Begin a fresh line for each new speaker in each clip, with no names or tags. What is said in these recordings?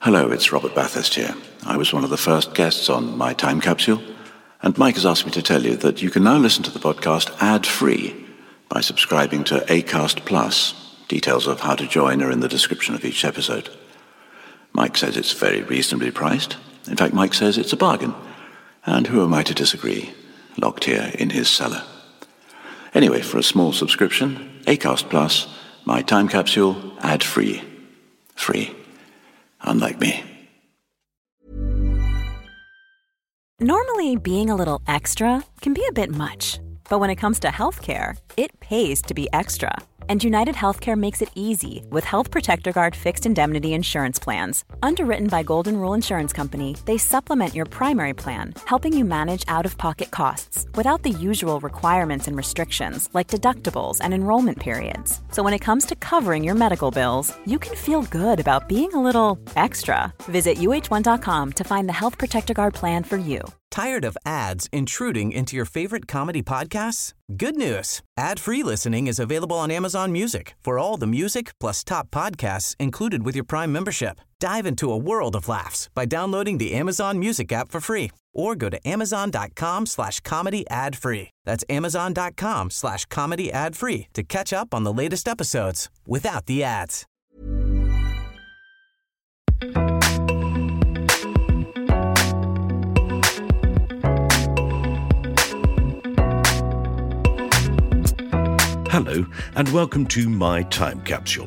Hello, it's Robert Bathurst here. I was one of the first guests on My Time Capsule, and Mike has asked me to tell you that you can now listen to the podcast ad-free by subscribing to Acast Plus. Details of how to join are in the description of each episode. Mike says it's very reasonably priced. In fact, Mike says it's a bargain. And who am I to disagree? Locked here in his cellar. Anyway, for a small subscription, Acast Plus, My Time Capsule, ad-free. Free. Unlike me.
Normally, being a little extra can be a bit much. But when it comes to healthcare, it pays to be extra. And United Healthcare makes it easy with Health Protector Guard fixed indemnity insurance plans. Underwritten by Golden Rule Insurance Company, they supplement your primary plan, helping you manage out-of-pocket costs without the usual requirements and restrictions like deductibles and enrollment periods. So when it comes to covering your medical bills, you can feel good about being a little extra. Visit uh1.com to find the Health Protector Guard plan for you.
Tired of ads intruding into your favorite comedy podcasts? Good news. Ad-free listening is available on Amazon Music for all the music plus top podcasts included with your Prime membership. Dive into a world of laughs by downloading the Amazon Music app for free or go to amazon.com/comedy ad-free. That's amazon.com/comedy ad-free to catch up on the latest episodes without the ads.
Hello, and welcome to My Time Capsule.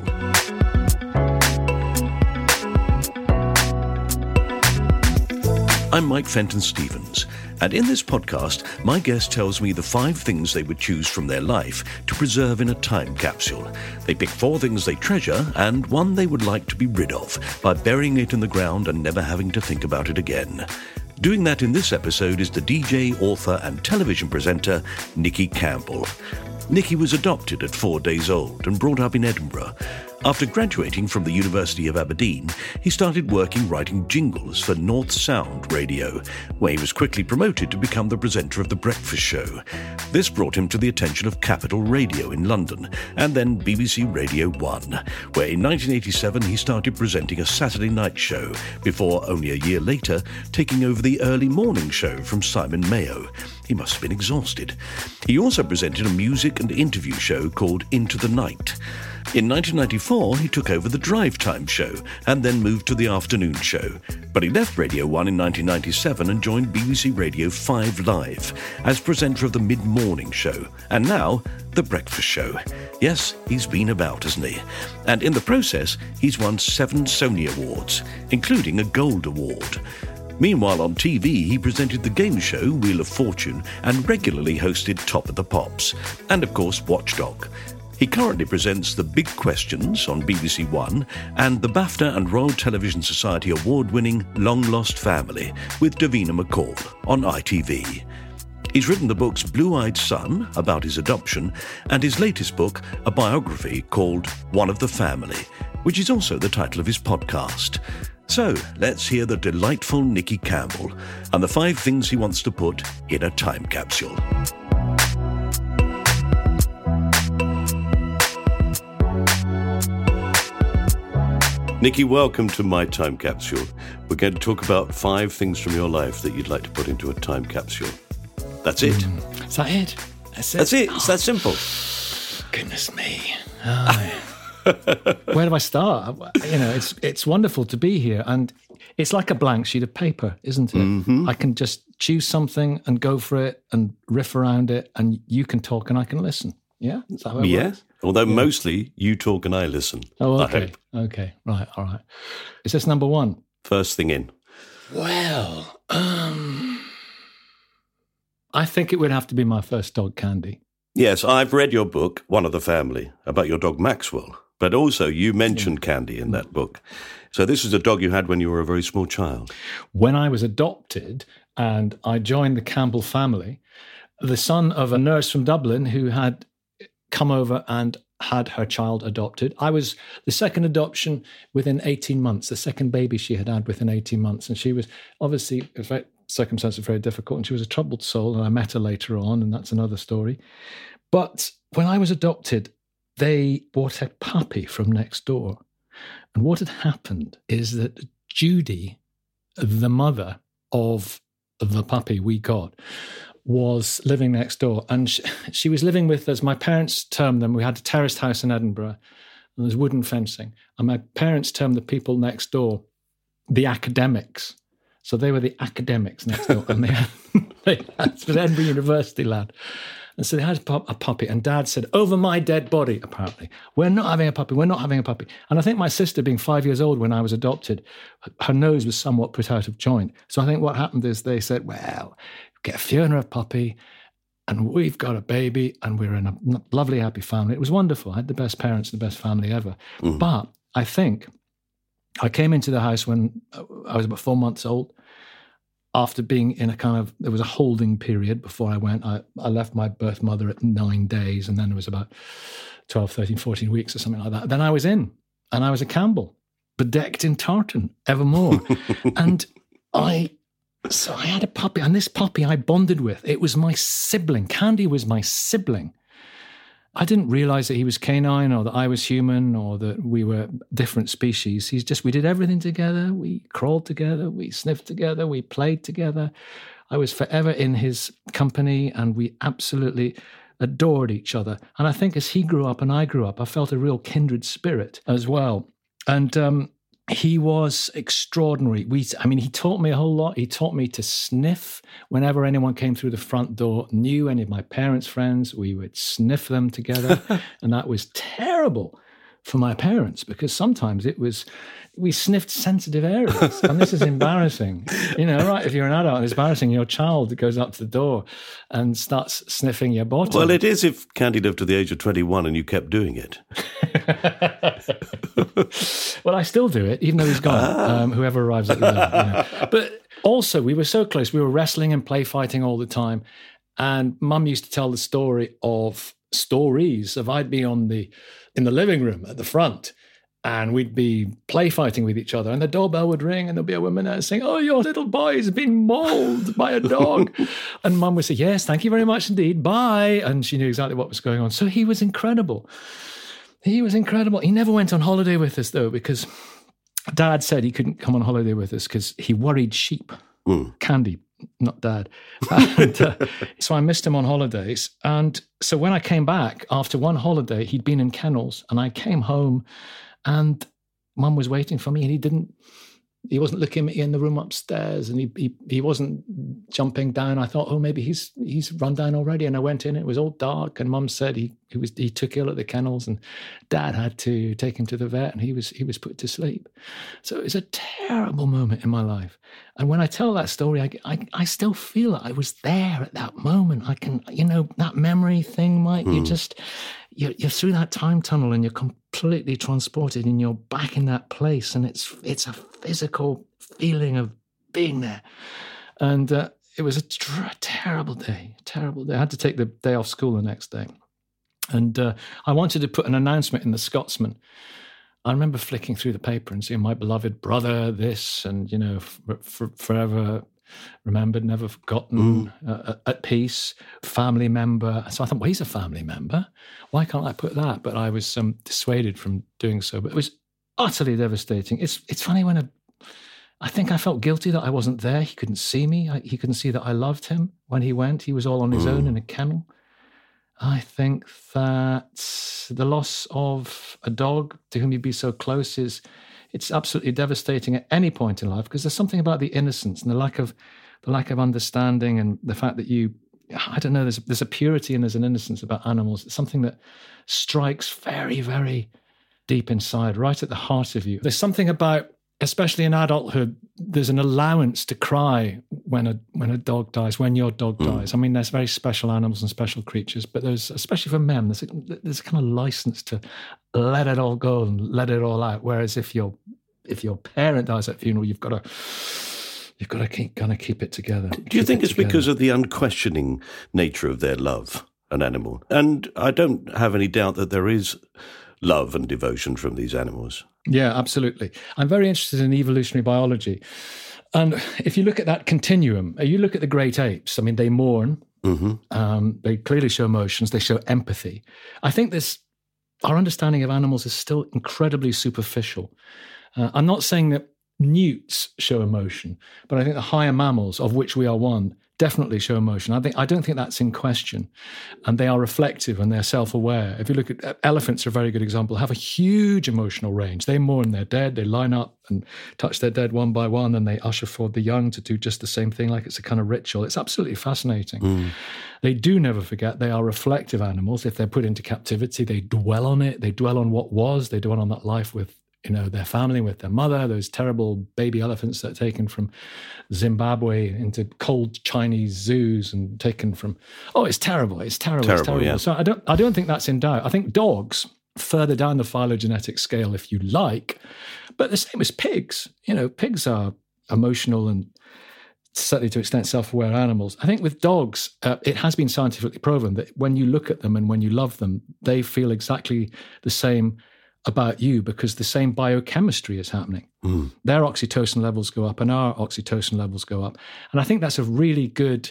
I'm Mike Fenton-Stevens, and in this podcast, my guest tells me the 5 things they would choose from their life to preserve in a time capsule. They pick 4 things they treasure, and 1 they would like to be rid of, by burying it in the ground and never having to think about it again. Doing that in this episode is the DJ, author, and television presenter, Nicky Campbell. Nicky was adopted at 4 days old and brought up in Edinburgh. After graduating from the University of Aberdeen, he started working writing jingles for North Sound Radio, where he was quickly promoted to become the presenter of The Breakfast Show. This brought him to the attention of Capital Radio in London, and then BBC Radio 1, where in 1987 he started presenting a Saturday night show, before only a year later taking over the early morning show from Simon Mayo. He must have been exhausted. He also presented a music and interview show called Into the Night. In 1994, he took over the Drive Time show and then moved to the afternoon show. But he left Radio 1 in 1997 and joined BBC Radio 5 Live as presenter of the mid-morning show, and now The Breakfast Show. Yes, he's been about, hasn't he? And in the process, he's won 7 Sony Awards, including a Gold Award. Meanwhile, on TV, he presented the game show Wheel of Fortune and regularly hosted Top of the Pops, and of course Watchdog. He currently presents The Big Questions on BBC One and the BAFTA and Royal Television Society award-winning Long Lost Family with Davina McCall on ITV. He's written the books Blue-Eyed Son, about his adoption, and his latest book, a biography called One of the Family, which is also the title of his podcast. So, let's hear the delightful Nicky Campbell and the 5 things he wants to put in a time capsule. Nicky, welcome to My Time Capsule. We're going to talk about 5 things from your life that you'd like to put into a time capsule. That's it.
Is that it?
That's it. It's that simple.
Goodness me. Where do I start? You know, it's wonderful to be here, and it's like a blank sheet of paper, isn't it? Mm-hmm. I can just choose something and go for it and riff around it, and you can talk and I can listen. Yeah? Is that how it works?
Although mostly you talk and I listen.
Oh, okay. Okay, right, all right. Is this number 1?
First thing in.
Well, I think it would have to be my first dog, Candy.
Yes, I've read your book, One of the Family, about your dog Maxwell. But also you mentioned Candy in that book. So this is a dog you had when you were a very small child.
When I was adopted and I joined the Campbell family, the son of a nurse from Dublin who had come over and had her child adopted. I was the second adoption within 18 months, the second baby she had had within 18 months. And she was obviously, circumstances were very difficult, and she was a troubled soul, and I met her later on, and that's another story. But when I was adopted, they bought a puppy from next door. And what had happened is that Judy, the mother of the puppy we got, was living next door. And she was living with us. My parents termed them, we had a terraced house in Edinburgh, and there's wooden fencing. And my parents termed the people next door the academics. So they were the academics next door. And it was Edinburgh University lad. And so they had a puppy, and Dad said, over my dead body, apparently, we're not having a puppy, we're not having a puppy. And I think my sister, being 5 years old when I was adopted, her nose was somewhat put out of joint. So I think what happened is they said, well, get Fiona a puppy, and we've got a baby, and we're in a lovely, happy family. It was wonderful. I had the best parents, the best family ever. Mm. But I think I came into the house when I was about 4 months old. After being in there was a holding period before I went. I left my birth mother at 9 days, and then it was about 12, 13, 14 weeks or something like that. Then I was in, and I was a Campbell, bedecked in tartan, evermore. And so I had a puppy, and this puppy I bonded with. It was my sibling. Candy was my sibling. I didn't realize that he was canine, or that I was human, or that we were different species. We did everything together. We crawled together. We sniffed together. We played together. I was forever in his company, and we absolutely adored each other. And I think as he grew up and I grew up, I felt a real kindred spirit as well. And he was extraordinary. He taught me a whole lot. He taught me to sniff whenever anyone came through the front door, knew any of my parents' friends, we would sniff them together. And that was terrible for my parents, because sometimes we sniffed sensitive areas. And this is embarrassing. Right, if you're an adult, it's embarrassing. Your child goes up to the door and starts sniffing your bottom.
Well, it is if Candy lived to the age of 21 and you kept doing it.
Well, I still do it, even though he's gone, whoever arrives at the door. But also, we were so close. We were wrestling and play fighting all the time. And Mum used to tell the stories of I'd be in the living room at the front, and we'd be play fighting with each other, and the doorbell would ring, and there'd be a woman there saying, oh, your little boy's been mauled by a dog. And Mum would say, yes, thank you very much indeed, bye. And she knew exactly what was going on. So he was incredible. He never went on holiday with us, though, because Dad said he couldn't come on holiday with us because he worried sheep. Candy, not Dad. And, so I missed him on holidays. And so when I came back after one holiday, he'd been in kennels, and I came home, and Mum was waiting for me, and he wasn't looking at me in the room upstairs, and he wasn't jumping down. I thought, oh, maybe he's run down already. And I went in, it was all dark, and Mum said he took ill at the kennels, and Dad had to take him to the vet, and he was put to sleep. So it was a terrible moment in my life. And when I tell that story, I still feel that I was there at that moment. I can, that memory thing, Mike, you're through that time tunnel, and you're completely transported, and you're back in that place, and it's a physical feeling of being there. And it was a terrible day. I had to take the day off school the next day. And I wanted to put an announcement in the Scotsman. I remember flicking through the paper and seeing my beloved brother, this, and, forever remembered, never forgotten, at peace, family member. So I thought, well, he's a family member. Why can't I put that? But I was dissuaded from doing so. But it was utterly devastating. It's funny when I think I felt guilty that I wasn't there. He couldn't see me. He couldn't see that I loved him when he went. He was all on his own in a kennel. I think that the loss of a dog to whom you'd be so close it's absolutely devastating at any point in life, because there's something about the innocence and the lack of understanding, and the fact that I don't know, there's a purity and there's an innocence about animals. It's something that strikes very, very deep inside, right at the heart of you. There's something about, especially in adulthood, there's an allowance to cry when a dog dies, when your dog dies. I mean, there's very special animals and special creatures, but there's, especially for men, there's a kind of license to let it all go and let it all out. Whereas if your parent dies at a funeral, you've got to keep it together.
Do you think it's because of the unquestioning nature of their love, an animal? And I don't have any doubt that there is love and devotion from these animals.
Yeah, absolutely. I'm very interested in evolutionary biology. And if you look at that continuum, you look at the great apes, I mean, they mourn. Mm-hmm. They clearly show emotions. They show empathy. I think our understanding of animals is still incredibly superficial. I'm not saying that newts show emotion, but I think the higher mammals, of which we are one, definitely show emotion. I don't think that's in question. And they are reflective and they're self-aware. If you look at elephants, are a very good example, have a huge emotional range. They mourn their dead, they line up and touch their dead one by one, and they usher forward the young to do just the same thing, like it's a kind of ritual. It's absolutely fascinating. They do never forget. They are reflective animals. If they're put into captivity, they dwell on it. They dwell on what was. They dwell on that life with their family, with their mother, those terrible baby elephants that are taken from Zimbabwe into cold Chinese zoos and taken from, it's terrible. It's terrible.
Yeah.
So I don't think that's in doubt. I think dogs, further down the phylogenetic scale, if you like, but the same as pigs. Pigs are emotional and certainly to an extent self-aware animals. I think with dogs, it has been scientifically proven that when you look at them and when you love them, they feel exactly the same about you because the same biochemistry is happening. Their oxytocin levels go up and our oxytocin levels go up. And I think that's a really good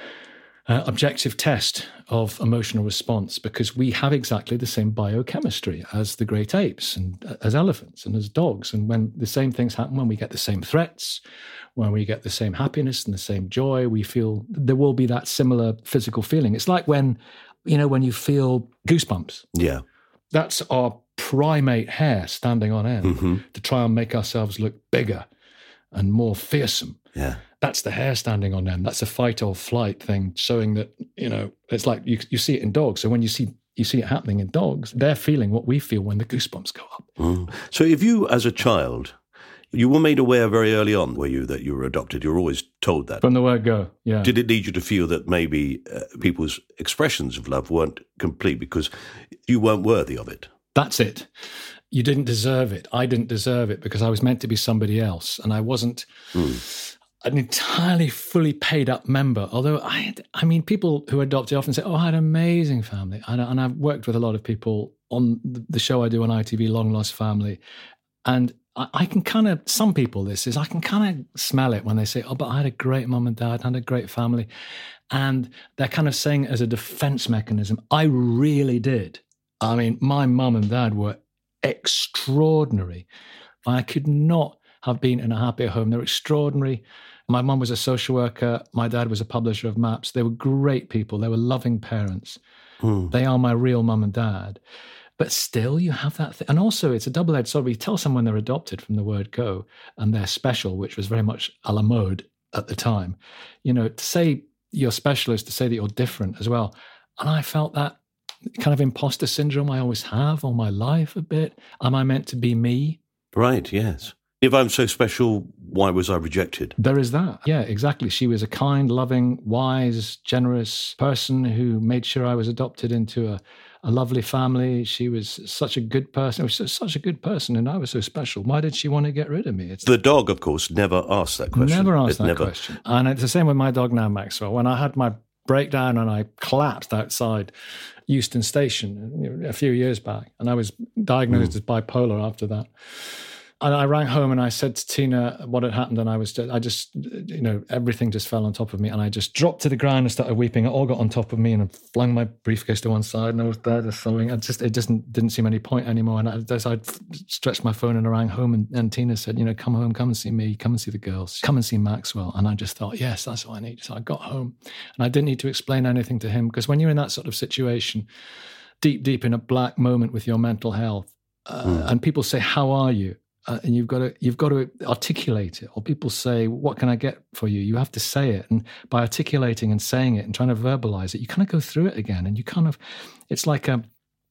objective test of emotional response because we have exactly the same biochemistry as the great apes and as elephants and as dogs. And when the same things happen, when we get the same threats, when we get the same happiness and the same joy, we feel there will be that similar physical feeling. It's like when you feel goosebumps.
Yeah.
That's our primate hair standing on end to try and make ourselves look bigger and more fearsome.
Yeah.
That's the hair standing on end. That's a fight or flight thing showing that, it's like you see it in dogs. So when you see it happening in dogs, they're feeling what we feel when the goosebumps go up.
So if you, as a child, you were made aware very early on, were you, that you were adopted? You were always told that.
From the word go, yeah.
Did it lead you to feel that maybe people's expressions of love weren't complete because you weren't worthy of it?
That's it. You didn't deserve it. I didn't deserve it because I was meant to be somebody else. And I wasn't an entirely fully paid up member. Although people who adopted often say, I had an amazing family. And I've worked with a lot of people on the show I do on ITV, Long Lost Family. And I can kind of, some people I can kind of smell it when they say, but I had a great mum and dad, I had a great family. And they're kind of saying it as a defense mechanism. I really did. I mean, my mum and dad were extraordinary. I could not have been in a happier home. They're extraordinary. My mum was a social worker. My dad was a publisher of maps. They were great people. They were loving parents. They are my real mum and dad. But still, you have that thing. And also, it's a double-edged sword. You tell someone they're adopted from the word go and they're special, which was very much a la mode at the time. To say you're special is to say that you're different as well. And I felt that kind of imposter syndrome I always have all my life a bit. Am I meant to be me?
Right, yes. If I'm so special, why was I rejected?
There is that. Yeah, exactly. She was a kind, loving, wise, generous person who made sure I was adopted into a lovely family. She was such a good person. She was such a good person, and I was so special. Why did she want to get rid of me?
The dog, of course, never asked that question.
Never asked that question. And it's the same with my dog now, Maxwell. When I had my breakdown and I collapsed outside Euston Station a few years back, and I was diagnosed as bipolar after that. And I rang home and I said to Tina what had happened, and I just, everything just fell on top of me, and I just dropped to the ground and started weeping. It all got on top of me, and I flung my briefcase to one side, and I was there just sobbing. It just didn't seem any point anymore. And I stretched my phone and I rang home, and Tina said, come home, come and see me, come and see the girls, come and see Maxwell. And I just thought, yes, that's what I need. So I got home, and I didn't need to explain anything to him, because when you're in that sort of situation, deep in a black moment with your mental health, and people say, how are you? And you've got to articulate it. Or people say, what can I get for you? You have to say it. And by articulating and saying it and trying to verbalize it, you kind of go through it again. And you kind of, it's like a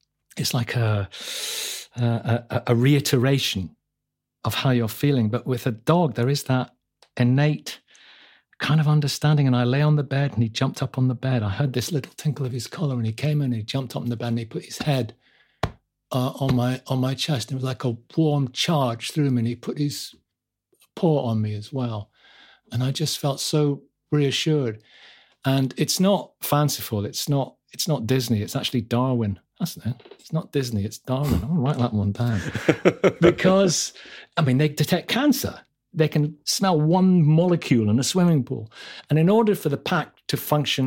reiteration of how you're feeling. But with a dog, there is that innate kind of understanding. And I lay on the bed and he jumped up on the bed. I heard this little tinkle of his collar, and he came in and he jumped up on the bed and he put his head on my chest. It was like a warm charge through me, and he put his paw on me as well. And I just felt so reassured. And it's not fanciful. It's not Disney. It's actually Darwin. That's it. It's not Disney. It's Darwin. I'll write that one down. Because, they detect cancer. They can smell one molecule in a swimming pool. And in order for the pack to function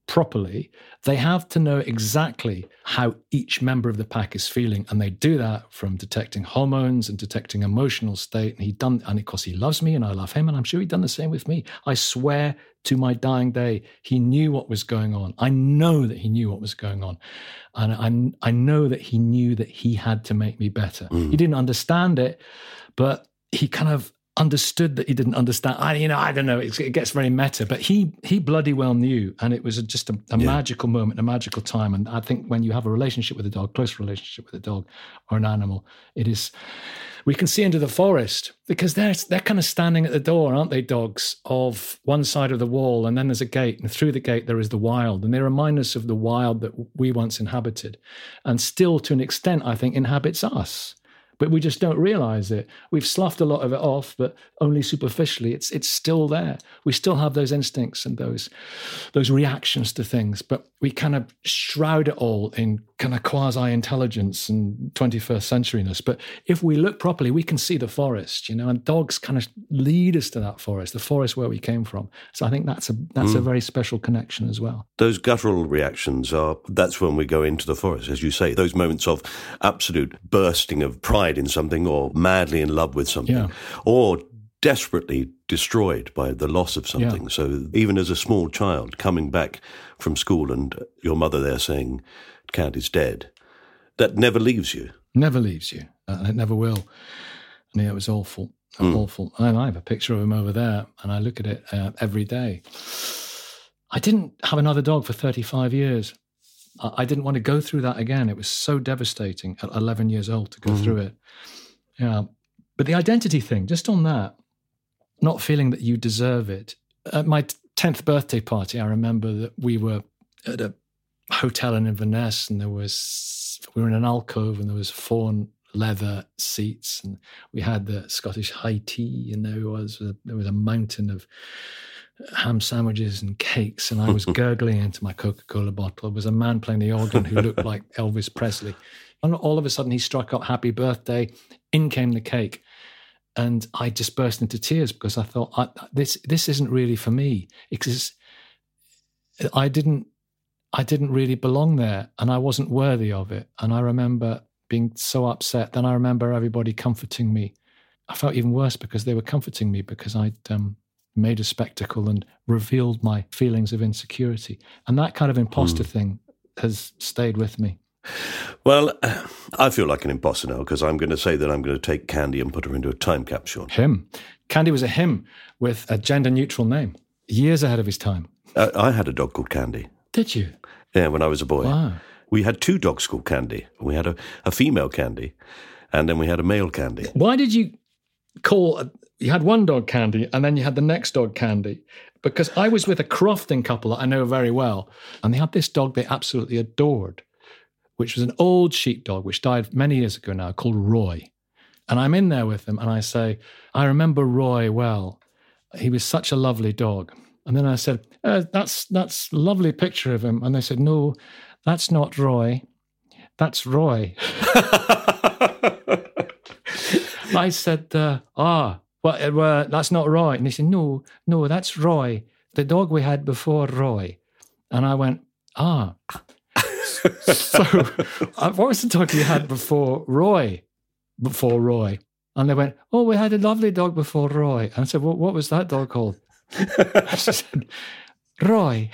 properly, they have to know exactly how each member of the pack is feeling. And they do that from detecting hormones and detecting emotional state. And of course, he loves me and I love him. And I'm sure he'd done the same with me. I swear to my dying day, he knew what was going on. I know that he knew what was going on. And I know that he knew that he had to make me better. He didn't understand it, but he kind of understood that he didn't understand. I don't know. It gets very meta, but he bloody well knew, and it was just a magical moment, a magical time. And I think when you have a relationship with a dog, close relationship with a dog or an animal, it is. We can see into the forest because they're kind of standing at the door, aren't they? Dogs of one side of the wall, and then there's a gate, and through the gate there is the wild, and they remind us of the wild that we once inhabited, and still to an extent, I think, inhabits us. But we just don't realize it. We've sloughed a lot of it off, but only superficially. It's still there. We still have those instincts and those reactions to things, but we kind of shroud it all in kind of quasi-intelligence and 21st centuryness. But if we look properly, we can see the forest, and dogs kind of lead us to that forest, the forest where we came from. So I think that's a very special connection as well.
Those guttural reactions that's when we go into the forest, as you say, those moments of absolute bursting of pride in something, or madly in love with something, or desperately destroyed by the loss of something. Yeah. So even as a small child coming back from school and your mother there saying, Candy's dead, that never leaves you.
Never leaves you. And it never will. I mean, it was awful. Awful. And I have a picture of him over there, and I look at it every day. I didn't have another dog for 35 years. I didn't want to go through that again. It was so devastating at 11 years old to go through it. Yeah. But the identity thing, just on that, not feeling that you deserve it. At my 10th birthday party, I remember that we were at a hotel in Inverness, and we were in an alcove, and there was fawn leather seats, and we had the Scottish high tea, and there was a mountain of ham sandwiches and cakes, and I was gurgling into my Coca-Cola bottle. There was a man playing the organ who looked like Elvis Presley. And all of a sudden he struck up Happy Birthday, in came the cake. And I just burst into tears because I thought, this isn't really for me. Because I didn't really belong there, and I wasn't worthy of it. And I remember being so upset. Then I remember everybody comforting me. I felt even worse because they were comforting me because I'd made a spectacle and revealed my feelings of insecurity. And that kind of imposter thing has stayed with me.
Well, I feel like an imposter now because I'm going to say that I'm going to take Candy and put her into a time capsule.
Him. Candy was a him with a gender-neutral name, years ahead of his time.
I had a dog called Candy.
Did you?
Yeah, when I was a boy.
Wow.
We had two dogs called Candy. We had a female Candy, and then we had a male Candy.
Why did you you had one dog Candy, and then you had the next dog Candy? Because I was with a Crofton couple that I know very well, and they had this dog they absolutely adored, which was an old sheepdog, which died many years ago now, called Roy. And I'm in there with them, and I say, I remember Roy well. He was such a lovely dog. And then I said, that's a lovely picture of him. And they said, no, that's not Roy. That's Roy. I said, that's not Roy. And he said, no, that's Roy, the dog we had before Roy. And I went, So, what was the dog you had before Roy? And they went, we had a lovely dog before Roy. And I said, what was that dog called? She said, Roy.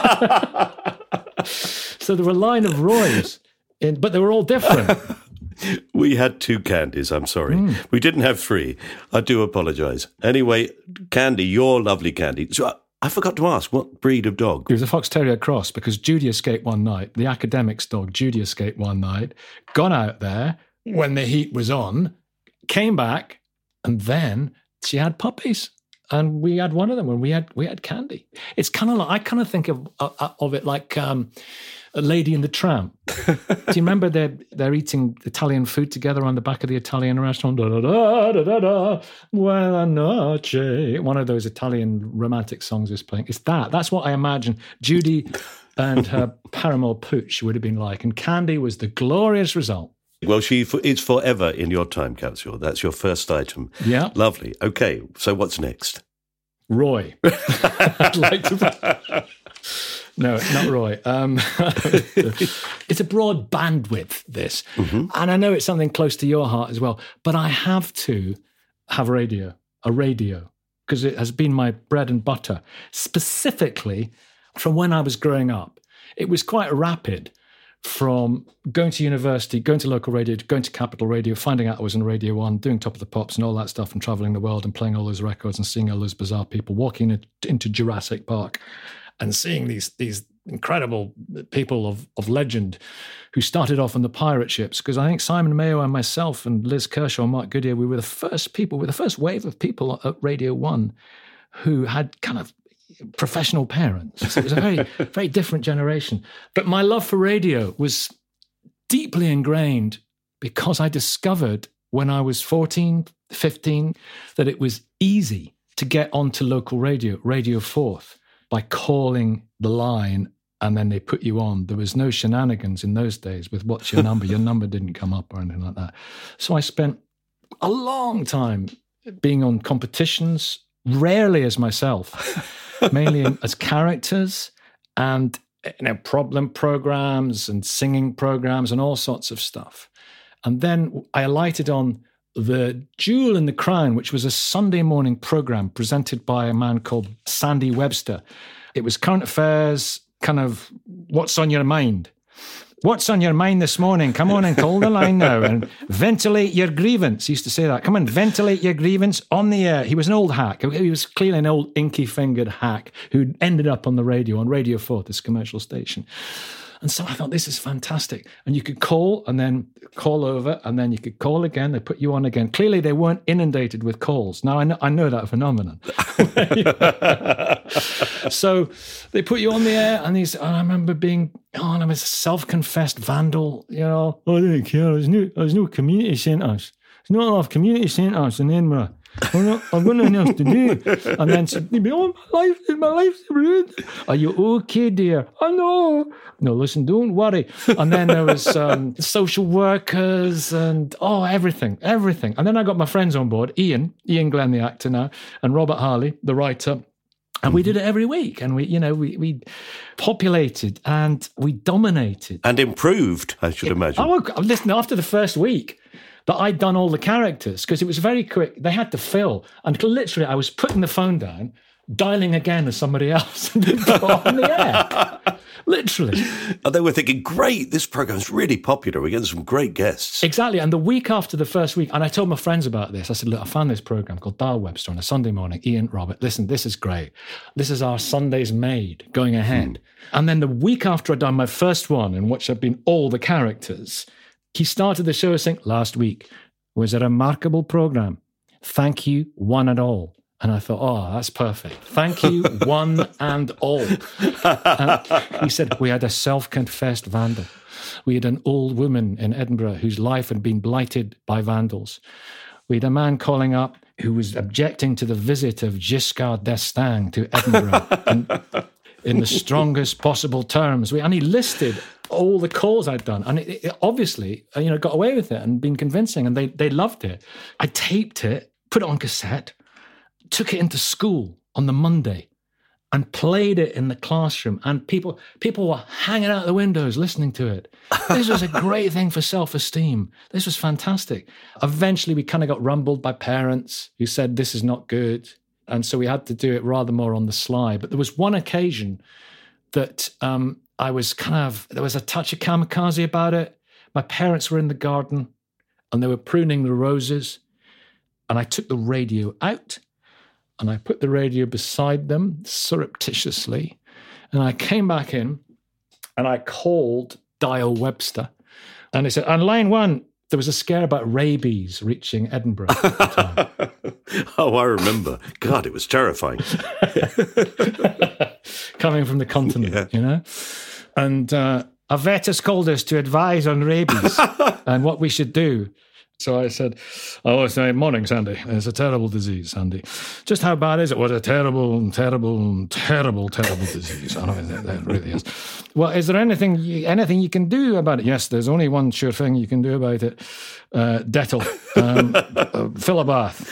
So there were a line of Roys, but they were all different.
We had two Candies, I'm sorry. We didn't have three. I do apologise. Anyway, Candy, your lovely Candy. So I forgot to ask, what breed of dog?
He was a Fox Terrier cross because Judy escaped one night. The academic's dog, Judy, escaped one night, gone out there when the heat was on, came back, and then she had puppies. And we had one of them when we had Candy. It's kind of like, I kind of think of it like a Lady and the Tramp. Do you remember they're eating Italian food together on the back of the Italian restaurant? Da, da, da, da, da, da, buona noche. One of those Italian romantic songs is playing. It's that. That's what I imagine Judy and her paramour Pooch would have been like. And Candy was the glorious result.
Well, she is forever in your time capsule. That's your first item.
Yeah.
Lovely. Okay, so what's next?
Roy. I'd like to... No, not Roy. It's a broad bandwidth, this. Mm-hmm. And I know it's something close to your heart as well. But I have to have a radio, because it has been my bread and butter. Specifically, from when I was growing up, it was quite rapid. From going to university, going to local radio, going to Capital Radio, finding out I was on Radio 1, doing Top of the Pops and all that stuff, and traveling the world and playing all those records and seeing all those bizarre people, walking into Jurassic Park and seeing these incredible people of legend who started off on the pirate ships. Because I think Simon Mayo and myself and Liz Kershaw and Mark Goodyear, we were the first wave of people at Radio 1 who had kind of professional parents. So it was a very, very different generation. But my love for radio was deeply ingrained because I discovered when I was 14, 15, that it was easy to get onto local radio, Radio 4th, by calling the line and then they put you on. There was no shenanigans in those days with what's your number. Your number didn't come up or anything like that. So I spent a long time being on competitions, rarely as myself, mainly as characters and problem programs and singing programs and all sorts of stuff. And then I alighted on The Jewel in the Crown, which was a Sunday morning program presented by a man called Sandy Webster. It was current affairs, kind of what's on your mind. What's on your mind this morning? Come on and call the line now and ventilate your grievance. He used to say that. Come on, ventilate your grievance on the air. He was an old hack. He was clearly an old inky-fingered hack who ended up on the radio, on Radio 4, this commercial station. And so I thought, this is fantastic. And you could call and then call over and then you could call again. They put you on again. Clearly, they weren't inundated with calls. Now, I know that phenomenon. So they put you on the air and I remember being, and I was a self-confessed vandal, I didn't care. There's no community centres. There's not a lot of community centres in Edinburgh. I've got nothing else to do. And then said, my life's ruined. Are you okay, dear? Oh, no. No, listen, don't worry. And then there was social workers and, everything. And then I got my friends on board, Ian Glenn, the actor now, and Robert Harley, the writer. And we did it every week. And we populated and we dominated.
And improved, I should imagine.
Listen, after the first week, that I'd done all the characters, because it was very quick. They had to fill. And literally, I was putting the phone down, dialing again as somebody else, and got on the air. Literally.
And they were thinking, great, this program's really popular. We're getting some great guests.
Exactly. And the week after the first week, and I told my friends about this, I said, look, I found this program called Dial Webster on a Sunday morning. Ian, Robert, listen, this is great. This is our Sundays made going ahead. And then the week after I'd done my first one, in which I'd been all the characters, he started the show saying, last week was a remarkable program. Thank you, one and all. And I thought, that's perfect. Thank you, one and all. He said, we had a self-confessed vandal. We had an old woman in Edinburgh whose life had been blighted by vandals. We had a man calling up who was objecting to the visit of Giscard d'Estaing to Edinburgh in the strongest possible terms. And he listed all the calls I'd done. And it obviously, got away with it and been convincing. And they loved it. I taped it, put it on cassette, took it into school on the Monday and played it in the classroom. And people were hanging out the windows listening to it. This was a great thing for self-esteem. This was fantastic. Eventually, we kind of got rumbled by parents who said, this is not good. And so we had to do it rather more on the sly. But there was one occasion that I was there was a touch of kamikaze about it. My parents were in the garden and they were pruning the roses. And I took the radio out and I put the radio beside them surreptitiously. And I came back in and I called Dial Webster. And they said, on line 1, there was a scare about rabies reaching Edinburgh at the time.
Oh, I remember. God, it was terrifying.
Coming from the continent, And a vet has called us to advise on rabies and what we should do. So I said, morning, Sandy. It's a terrible disease, Sandy. Just how bad is it? What a terrible, terrible, terrible, terrible disease. I know that really is. Well, is there anything you can do about it? Yes, there's only one sure thing you can do about it. Dettol. Fill a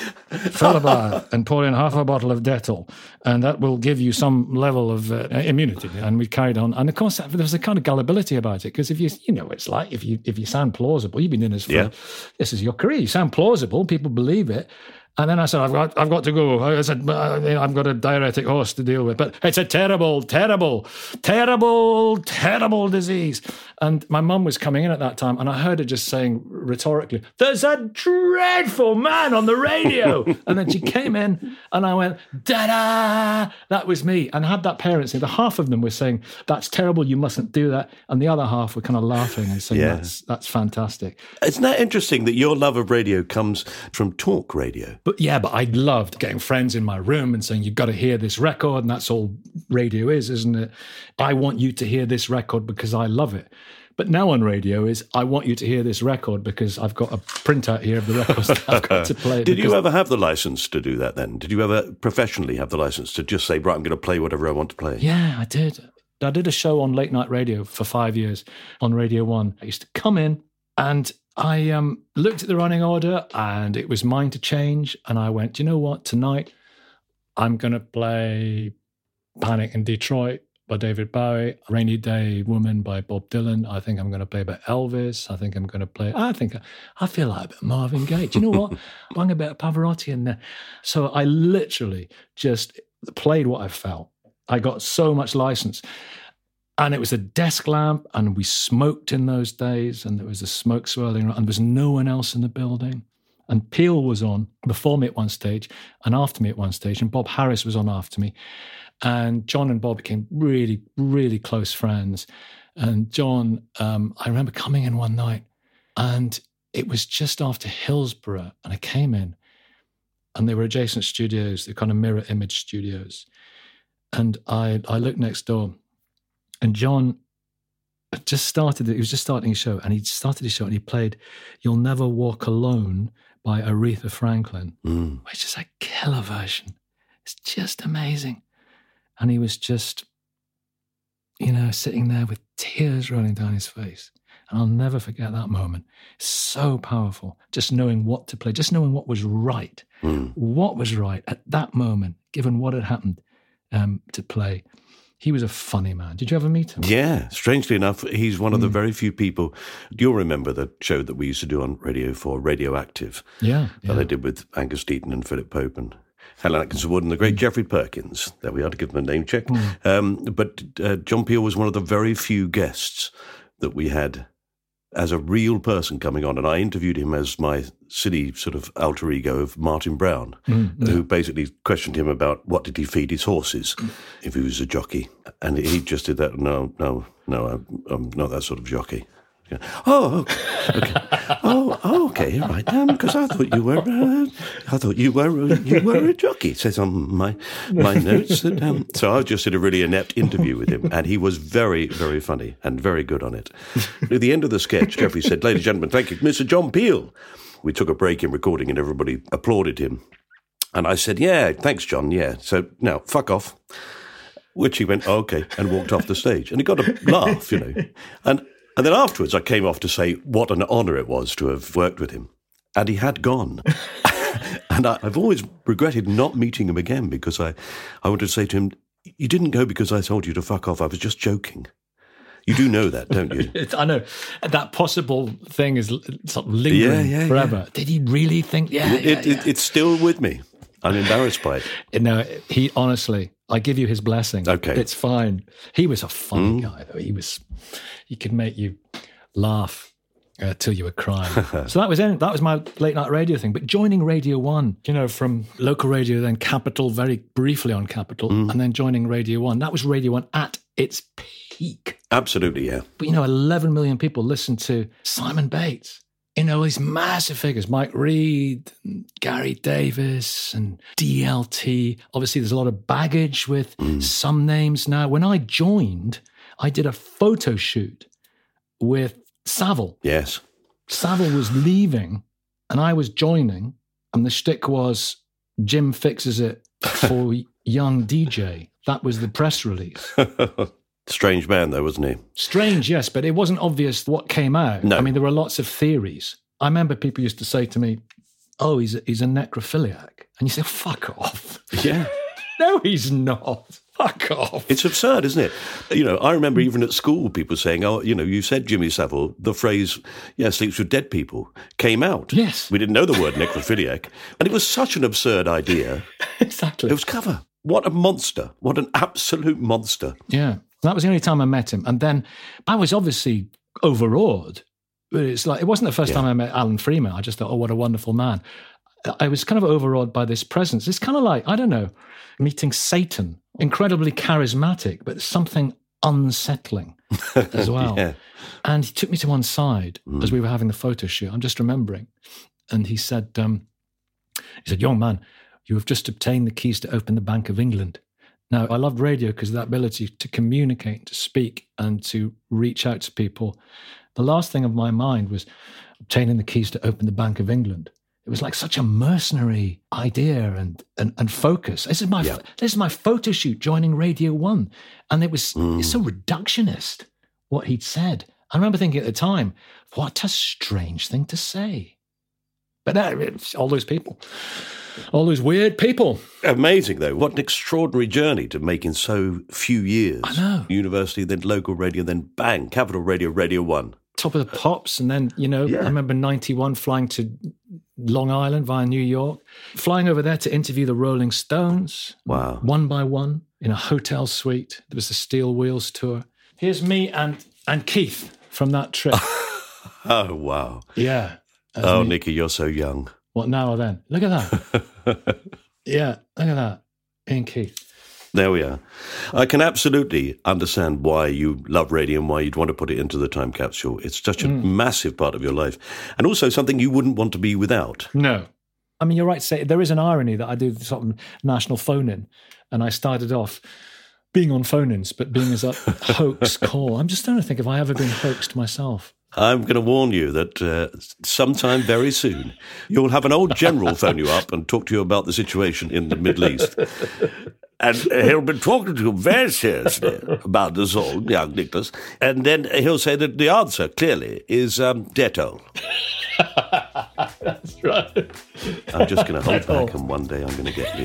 bath and pour in half a bottle of Dettol, and that will give you some level of immunity. And we carried on. And of course, there was a kind of gullibility about it, because if you know what it's like, if you sound plausible, you've been doing this for, this is your career, you sound plausible, people believe it. And then I said, I've got to go. I said, I've got a diuretic horse to deal with. But it's a terrible, terrible, terrible, terrible disease. And my mum was coming in at that time, and I heard her just saying rhetorically, "There's a dreadful man on the radio." And then she came in, and I went, "Da-da!" That was me. And I had that parents in. The half of them were saying, "That's terrible, you mustn't do that." And the other half were kind of laughing and saying, that's fantastic.
Isn't that interesting that your love of radio comes from talk radio?
But I loved getting friends in my room and saying, "You've got to hear this record," and that's all radio is, isn't it? I want you to hear this record because I love it. But now on radio is, I want you to hear this record because I've got a printout here of the records that I've got to play.
Did you ever have the license to do that then? Did you ever professionally have the license to just say, right, I'm going to play whatever I want to play?
Yeah, I did. I did a show on late night radio for 5 years on Radio 1. I used to come in and I looked at the running order and it was mine to change. And I went, you know what? Tonight I'm going to play Panic in Detroit by David Bowie, Rainy Day Woman by Bob Dylan. I think I'm going to play a bit Elvis. I feel like a bit Marvin Gaye. Do you know what? Bung a bit of Pavarotti in there. So I literally just played what I felt. I got so much license. And it was a desk lamp, and we smoked in those days, and there was a smoke swirling around, and there was no one else in the building. And Peel was on before me at one stage and after me at one stage, and Bob Harris was on after me. And John and Bob became really, really close friends. And John, I remember coming in one night, and it was just after Hillsborough, and I came in, and they were adjacent studios, the kind of mirror image studios. And I looked next door, and John had just started it. He was just starting his show, and he started his show, and he played "You'll Never Walk Alone" by Aretha Franklin, which is a killer version. It's just amazing. And he was just, sitting there with tears rolling down his face. And I'll never forget that moment. So powerful. Just knowing what to play, just knowing what was right. What was right at that moment, given what had happened to play. He was a funny man. Did you ever meet him?
Yeah. Strangely enough, he's one of the very few people. You'll remember the show that we used to do on Radio 4, Radioactive.
Yeah.
That I did with Angus Deaton and Philip Pope and Helen Atkinson Wood and the great Geoffrey Perkins. There we are, to give them a name check. But John Peel was one of the very few guests that we had as a real person coming on. And I interviewed him as my silly sort of alter ego of Martin Brown, who basically questioned him about what did he feed his horses if he was a jockey. And he just did that. No, I'm not that sort of jockey. Yeah. Oh, okay. Okay, right. Because I thought you were a jockey. It says on my notes that. So I just did a really inept interview with him, and he was very, very funny and very good on it. At the end of the sketch, Geoffrey said, "Ladies and gentlemen, thank you, Mr. John Peel." We took a break in recording, and everybody applauded him. And I said, "Yeah, thanks, John. Yeah. So now, fuck off." Which he went, "Okay," and walked off the stage, and he got a laugh, And then afterwards, I came off to say what an honour it was to have worked with him. And he had gone. And I've always regretted not meeting him again, because I wanted to say to him, "You didn't go because I told you to fuck off. I was just joking." You do know that, don't you?
I know. That possible thing is sort of lingering forever. Yeah. Did he really think?
It's still with me. I'm embarrassed by it.
No, he honestly, I give you his blessing.
Okay.
It's fine. He was a funny guy, though. He could make you laugh till you were crying. So that was it. That was my late night radio thing. But joining Radio 1, from local radio, then Capital, very briefly on Capital, and then joining Radio 1. That was Radio 1 at its peak.
Absolutely, yeah.
But 11 million people listened to Simon Bates. These massive figures, Mike Reed, Gary Davis, and DLT. Obviously, there's a lot of baggage with some names now. When I joined, I did a photo shoot with Savile.
Yes.
Savile was leaving, and I was joining, and the shtick was Jim fixes it for young DJ. That was the press release.
Strange man, though, wasn't he?
Strange, yes, but it wasn't obvious what came out.
No.
I mean, there were lots of theories. I remember people used to say to me, oh, he's a necrophiliac. And you say, fuck off.
Yeah.
No, he's not. Fuck off.
It's absurd, isn't it? You know, I remember even at school people saying, oh, you know, you said Jimmy Savile, the phrase, yeah, sleeps with dead people, came out.
Yes.
We didn't know the word necrophiliac. And it was such an absurd idea.
Exactly.
It was clever. What a monster. What an absolute monster.
Yeah. That was the only time I met him. And then I was obviously overawed. But it's like, it wasn't the first time I met Alan Freeman. I just thought, oh, what a wonderful man. I was kind of overawed by this presence. It's kind of like, I don't know, meeting Satan. Incredibly charismatic, but something unsettling as well. Yeah. And he took me to one side as we were having the photo shoot. I'm just remembering. And he said, young man, you have just obtained the keys to open the Bank of England. Now, I loved radio because of that ability to communicate, to speak, and to reach out to people. The last thing of my mind was obtaining the keys to open the Bank of England. It was like such a mercenary idea and focus. This is my photo shoot joining Radio 1. And it was it's so reductionist, what he'd said. I remember thinking at the time, what a strange thing to say. But all those people, all those weird people.
Amazing, though. What an extraordinary journey to make in so few years.
I know.
University, then local radio, then bang, Capital Radio, Radio 1.
Top of the pops. And then, I remember 91 flying to Long Island via New York, flying over there to interview the Rolling Stones.
Wow.
One by one in a hotel suite. There was the Steel Wheels tour. Here's me and Keith from that trip.
Oh, wow.
Yeah.
Oh, Nicky, you're so young.
What, now or then? Look at that. Yeah, look at that. Me and Keith.
There we are. I can absolutely understand why you love radio and why you'd want to put it into the time capsule. It's such a massive part of your life. And also something you wouldn't want to be without.
No. I mean, you're right to say there is an irony that I do sort of national phone-in. And I started off being on phone-ins, but being as a hoax call. I'm just trying to think if I ever been hoaxed myself.
I'm going to warn you that sometime very soon you'll have an old general phone you up and talk to you about the situation in the Middle East. And he'll be talking to you very seriously about this all, young Nicholas. And then he'll say that the answer, clearly, is Dettol.
That's right.
I'm just going to hold back and one day I'm going to get you.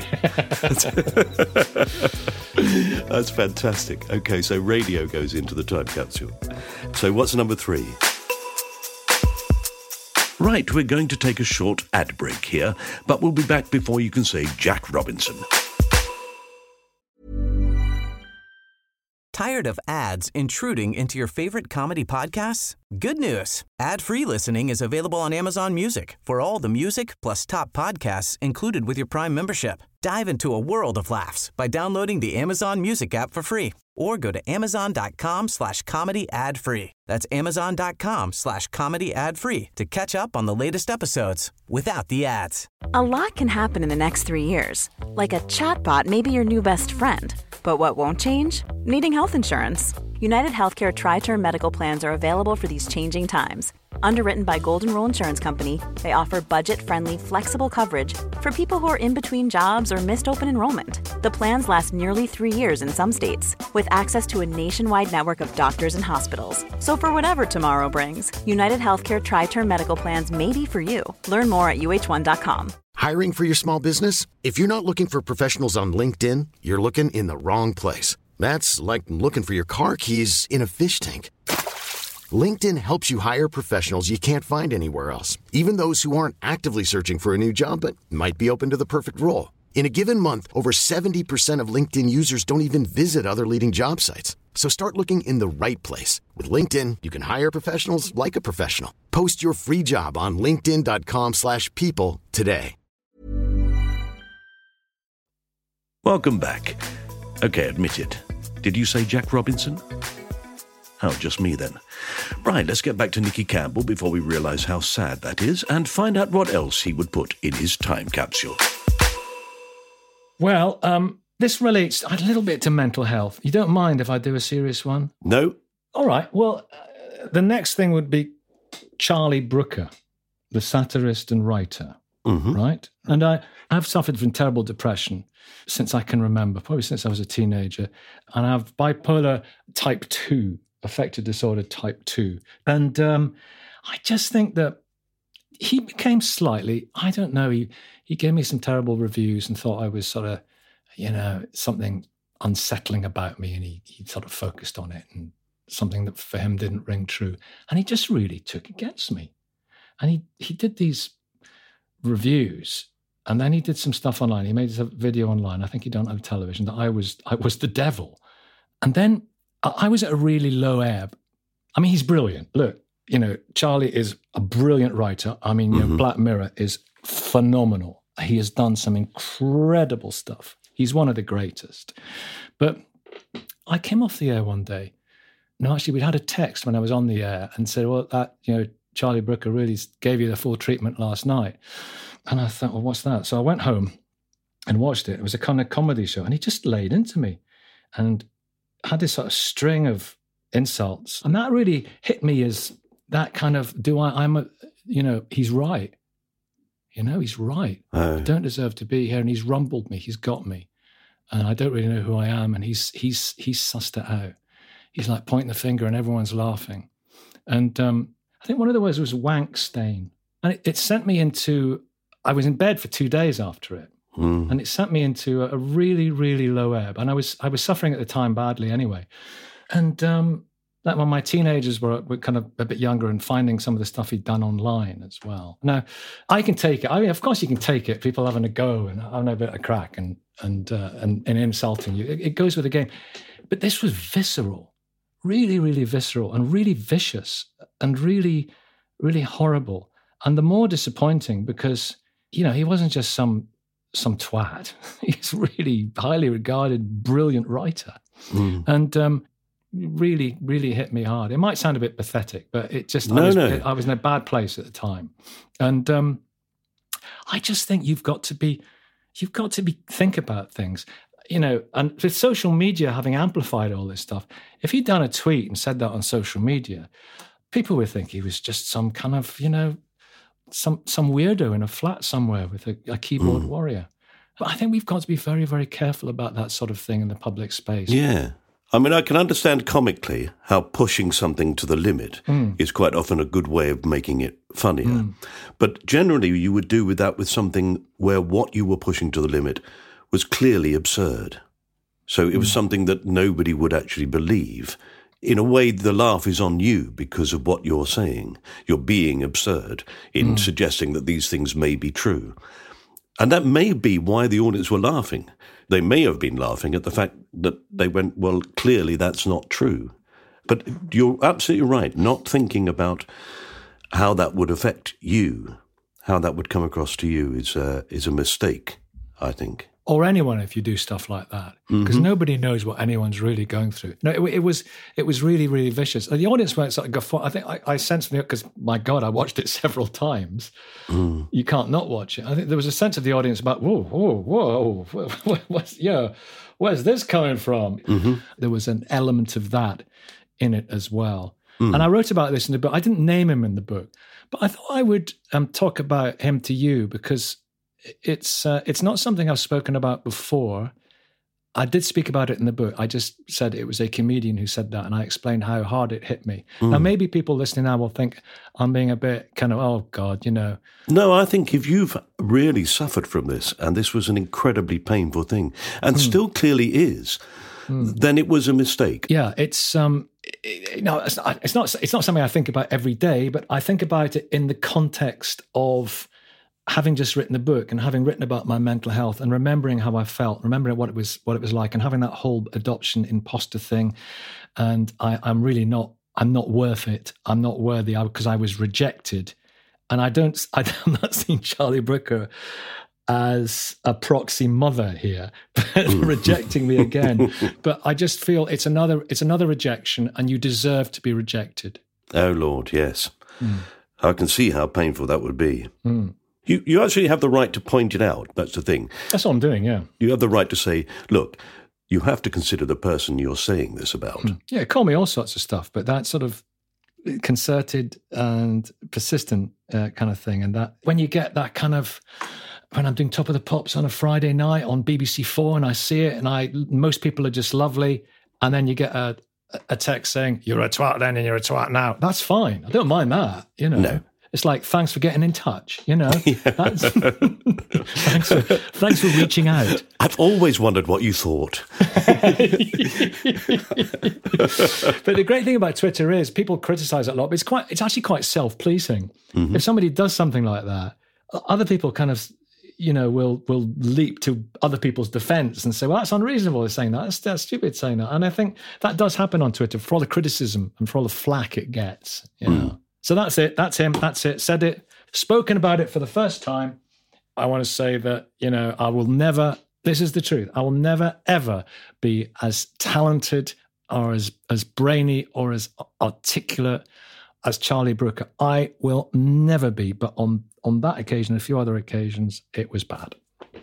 That's fantastic. Okay, so radio goes into the time capsule. So what's number 3? Right, we're going to take a short ad break here, but we'll be back before you can say Jack Robinson.
Tired of ads intruding into your favorite comedy podcasts? Good news. Ad-free listening is available on Amazon Music for all the music plus top podcasts included with your Prime membership. Dive into a world of laughs by downloading the Amazon Music app for free or go to amazon.com/comedy ad-free. That's amazon.com/comedy ad-free to catch up on the latest episodes without the ads.
A lot can happen in the next 3 years. Like a chatbot may be your new best friend. But what won't change? Needing health insurance. United Healthcare Tri-Term Medical Plans are available for these changing times. Underwritten by Golden Rule Insurance Company, they offer budget-friendly, flexible coverage for people who are in between jobs or missed open enrollment. The plans last nearly 3 years in some states, with access to a nationwide network of doctors and hospitals. So for whatever tomorrow brings, United Healthcare Tri-Term Medical Plans may be for you. Learn more at UH1.com.
Hiring for your small business? If you're not looking for professionals on LinkedIn, you're looking in the wrong place. That's like looking for your car keys in a fish tank. LinkedIn helps you hire professionals you can't find anywhere else, even those who aren't actively searching for a new job but might be open to the perfect role. In a given month, over 70% of LinkedIn users don't even visit other leading job sites. So start looking in the right place. With LinkedIn, you can hire professionals like a professional. Post your free job on linkedin.com/people today.
Welcome back. Okay, admit it. Did you say Jack Robinson? Oh, just me then. Right, let's get back to Nicky Campbell before we realise how sad that is and find out what else he would put in his time capsule.
Well, this relates a little bit to mental health. You don't mind if I do a serious one?
No.
All right. Well, the next thing would be Charlie Brooker, the satirist and writer, right? And I've suffered from terrible depression since I can remember, probably since I was a teenager. And I have bipolar type 2, affective disorder type 2. And I just think that he became slightly, I don't know, he gave me some terrible reviews and thought I was sort of, something unsettling about me, and he sort of focused on it, and something that for him didn't ring true. And he just really took against me. And he did these reviews, and then he did some stuff online. He made a video online. I think he don't have television, that I was the devil. And then I was at a really low ebb. I mean, he's brilliant. Look, Charlie is a brilliant writer. I mean, Black Mirror is phenomenal. He has done some incredible stuff. He's one of the greatest. But I came off the air one day. No, actually, we'd had a text when I was on the air and said, well, that, Charlie Brooker really gave you the full treatment last night. And I thought, well, what's that? So I went home and watched it. It was a kind of comedy show. And he just laid into me and had this sort of string of insults. And that really hit me as that kind of, he's right. He's right. I don't deserve to be here. And he's rumbled me. He's got me. And I don't really know who I am. And he's sussed it out. He's like pointing the finger and everyone's laughing. And I think one of the words was wank stain. And it sent me into, I was in bed for 2 days after it. And it sent me into a really, really low ebb. And I was suffering at the time badly anyway. And that when my teenagers were kind of a bit younger and finding some of the stuff he'd done online as well. Now, I can take it. I mean, of course you can take it. People having a go and having a bit of crack and insulting you. It goes with the game. But this was visceral, really, really visceral and really vicious and really, really horrible. And the more disappointing because, he wasn't just some twat. He's really highly regarded, brilliant writer. And really, really hit me hard. It might sound a bit pathetic, but it just, I was in a bad place at the time. And I just think you've got to be think about things, and with social media having amplified all this stuff, if he'd done a tweet and said that on social media, people would think he was just some kind of, some weirdo in a flat somewhere with a keyboard warrior. But I think we've got to be very, very careful about that sort of thing in the public space.
Yeah. I mean, I can understand comically how pushing something to the limit is quite often a good way of making it funnier. But generally, you would do with something where what you were pushing to the limit was clearly absurd. So it was something that nobody would actually believe. In a way, the laugh is on you because of what you're saying. You're being absurd in suggesting that these things may be true. And that may be why the audience were laughing. They may have been laughing at the fact that they went, well, clearly that's not true. But you're absolutely right, not thinking about how that would affect you, how that would come across to you is a mistake, I think.
Or anyone if you do stuff like that, because nobody knows what anyone's really going through. No, it was really, really vicious. And the audience went sort of guffaw. I think I sensed from it because, my God, I watched it several times. You can't not watch it. I think there was a sense of the audience about, whoa, where's this coming from? There was an element of that in it as well. And I wrote about this in the book. I didn't name him in the book, but I thought I would talk about him to you because it's not something I've spoken about before. I did speak about it in the book. I just said it was a comedian who said that, and I explained how hard it hit me. Now, maybe people listening now will think I'm being a bit kind of, oh, God,
No, I think if you've really suffered from this, and this was an incredibly painful thing, and still clearly is, then it was a mistake.
Yeah, it's not something I think about every day, but I think about it in the context of having just written the book and having written about my mental health and remembering how I felt, remembering what it was like, and having that whole adoption imposter thing. And I'm not worth it. I'm not worthy because I was rejected. And I'm not seeing Charlie Brooker as a proxy mother here, rejecting me again. But I just feel it's another rejection, and you deserve to be rejected.
Oh, Lord, yes. I can see how painful that would be. You actually have the right to point it out. That's the thing.
That's what I'm doing, yeah.
You have the right to say, look, you have to consider the person you're saying this about.
Yeah, call me all sorts of stuff, but that sort of concerted and persistent kind of thing. And that when you get that kind of, when I'm doing Top of the Pops on a Friday night on BBC4 and I see it and most people are just lovely, and then you get a text saying, you're a twat then and you're a twat now. That's fine. I don't mind that,
No.
It's like, thanks for getting in touch, you know. That's, thanks for reaching out.
I've always wondered what you thought.
But the great thing about Twitter is people criticize it a lot, but it's actually quite self-pleasing. If somebody does something like that, other people kind of, you know, will leap to other people's defense and say, well, that's unreasonable, they're saying that. That's stupid saying that. And I think that does happen on Twitter for all the criticism and for all the flack it gets, you know. So that's it. That's him. That's it. Said it. Spoken about it for the first time. I want to say that, you know, I will never, this is the truth, I will never, ever be as talented or as brainy or as articulate as Charlie Brooker. I will never be. But on that occasion, a few other occasions, it was bad.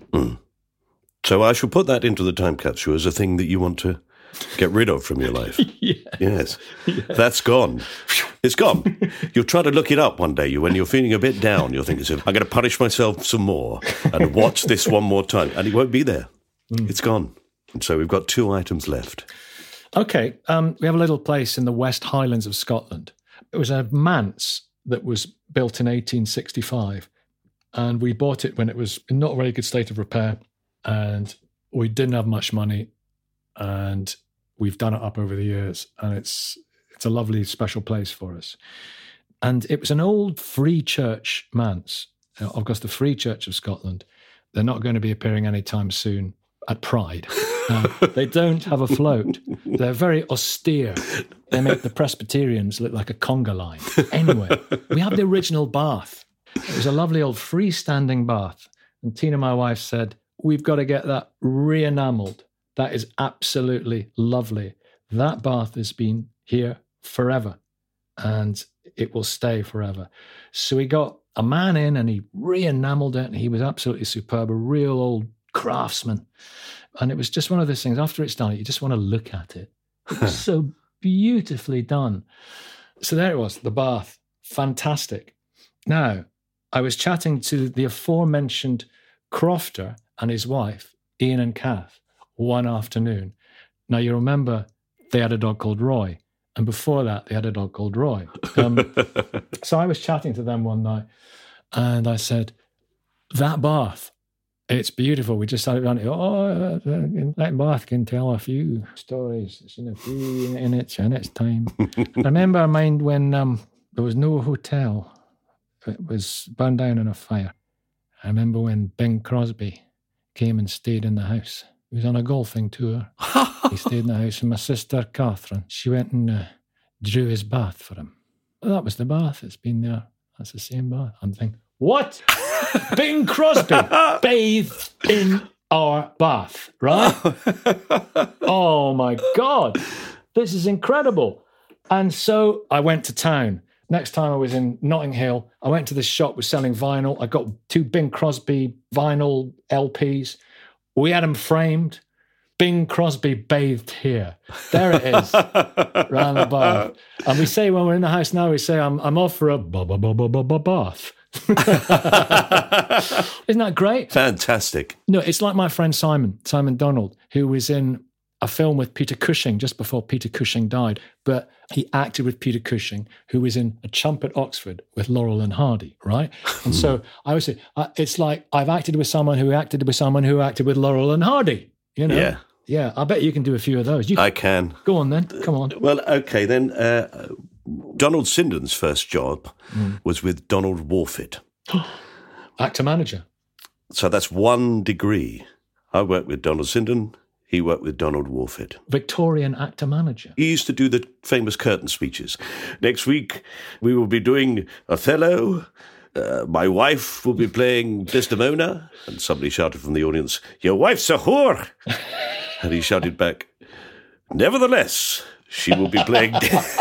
So I shall put that into the time capsule as a thing that you want to get rid of from your life. Yes. That's gone. It's gone. You'll try to look it up one day. When you're feeling a bit down, you'll think, I'm going to punish myself some more and watch this one more time. And it won't be there. It's gone. And so we've got 2 items left.
Okay. We have a little place in the West Highlands of Scotland. It was a manse that was built in 1865. And we bought it when it was in not a very good state of repair. And we didn't have much money. And we've done it up over the years, and it's a lovely, special place for us. And it was an old Free Church manse. Of course, the Free Church of Scotland, they're not going to be appearing anytime soon at Pride. They don't have a float. They're very austere. They make the Presbyterians look like a conga line. Anyway, we have the original bath. It was a lovely old freestanding bath. And Tina, my wife, said, we've got to get that re-enamelled. That is absolutely lovely. That bath has been here forever, and it will stay forever. So we got a man in, and he re-enamelled it, and he was absolutely superb, a real old craftsman. And it was just one of those things, after it's done, you just want to look at it. It was so beautifully done. So there it was, the bath. Fantastic. Now, I was chatting to the aforementioned crofter and his wife, Ian and Kath, one afternoon. Now, you remember they had a dog called Roy, and before that, they had a dog called Roy. So I was chatting to them one night, and I said, that bath, it's beautiful. We just started running. That bath can tell a few stories. It's in a few in its time. I remember mine when there was no hotel. It was burned down in a fire. I remember when Bing Crosby came and stayed in the house. He was on a golfing tour. He stayed in the house, and my sister, Catherine, she went and drew his bath for him. Well, that was the bath. It's been there. That's the same bath. I'm thinking, what? Bing Crosby bathed in our bath, right? Oh, my God. This is incredible. And so I went to town. Next time I was in Notting Hill, I went to this shop, was selling vinyl. I got 2 Bing Crosby vinyl LPs. We had them framed. Bing Crosby bathed here. There it is, round the bath. And we say when we're in the house now, we say, I'm off for a bath. Isn't that great?
Fantastic.
No, it's like my friend Simon Donald, who was in a film with Peter Cushing just before Peter Cushing died. But he acted with Peter Cushing, who was in A Chump at Oxford with Laurel and Hardy, right? And so I would say, it's like I've acted with someone who acted with someone who acted with Laurel and Hardy, you know?
Yeah.
Yeah, I bet you can do a few of those.
I can.
Go on then, come on.
Well, okay, then Donald Sinden's first job was with Donald Warford.
Actor manager.
So that's 1 degree. I worked with Donald Sinden. He worked with Donald Warford.
Victorian actor manager.
He used to do the famous curtain speeches. Next week, we will be doing Othello. My wife will be playing Desdemona. And somebody shouted from the audience, your wife's a whore. And he shouted back, nevertheless, she will be playing...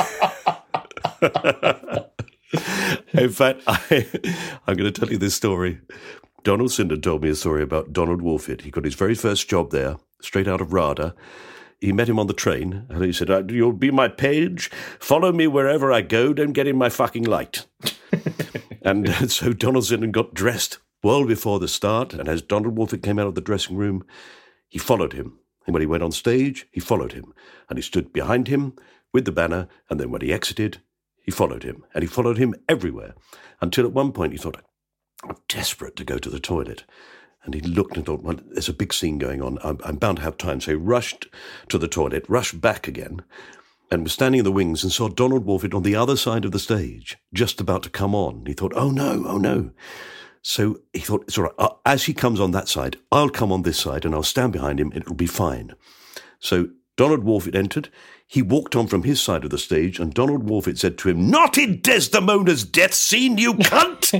In fact, I'm going to tell you this story. Donald Sinden told me a story about Donald Warford. He got his very first job there, straight out of RADA. He met him on the train, and he said, you'll be my page. Follow me wherever I go. Don't get in my fucking light. And so Donald Sinden got dressed well before the start, and as Donald Warford came out of the dressing room, he followed him. And when he went on stage, he followed him. And he stood behind him with the banner, and then when he exited, he followed him, and he followed him everywhere, until at one point he thought, I'm desperate to go to the toilet. And he looked and thought, well, there's a big scene going on. I'm bound to have time. So he rushed to the toilet, rushed back again, and was standing in the wings and saw Donald Warford on the other side of the stage, just about to come on. He thought, oh no. So he thought, it's all right. As he comes on that side, I'll come on this side and I'll stand behind him. It'll be fine. So Donald Warford entered. He walked on from his side of the stage, and Donald Warford said to him, not in Desdemona's death scene, you cunt!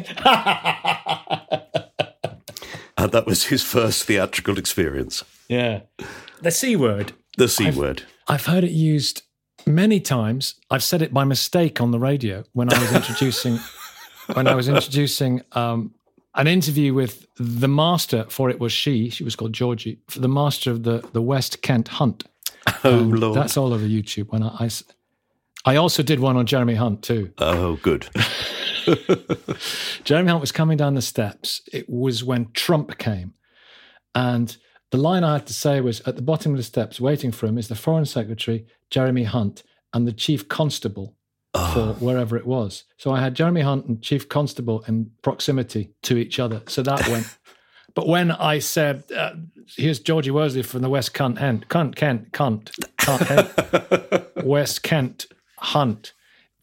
And that was his first theatrical experience.
Yeah. The C word.
The C word.
I've heard it used many times. I've said it by mistake on the radio when I was introducing an interview with the master, for it was she was called Georgie, for the master of the West Kent Hunt.
Oh, Lord.
That's all over YouTube. When I also did one on Jeremy Hunt too.
Oh, good.
Jeremy Hunt was coming down the steps. It was when Trump came. And the line I had to say was, at the bottom of the steps, waiting for him, is the Foreign Secretary, Jeremy Hunt, and the Chief Constable for wherever it was. So I had Jeremy Hunt and Chief Constable in proximity to each other. So that went... But when I said, here's Georgie Worsley from the West Kent West Kent Hunt,